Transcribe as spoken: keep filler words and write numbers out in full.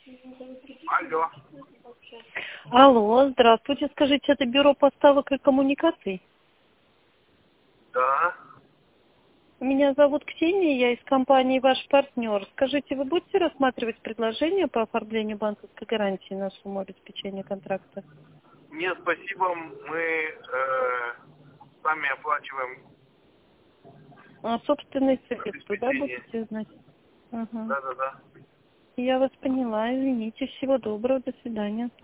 Алло. Алло, здравствуйте. Скажите, это бюро поставок и коммуникаций? Да. Меня зовут Ксения, я из компании «Ваш партнер». Скажите, вы будете рассматривать предложение по оформлению банковской гарантии на сумму обеспечения контракта? Нет, спасибо. Мы э, сами оплачиваем А собственные средства, да, обеспечение. будете знать? Ага. Да, да, да. Я вас поняла, извините. Всего доброго, до свидания.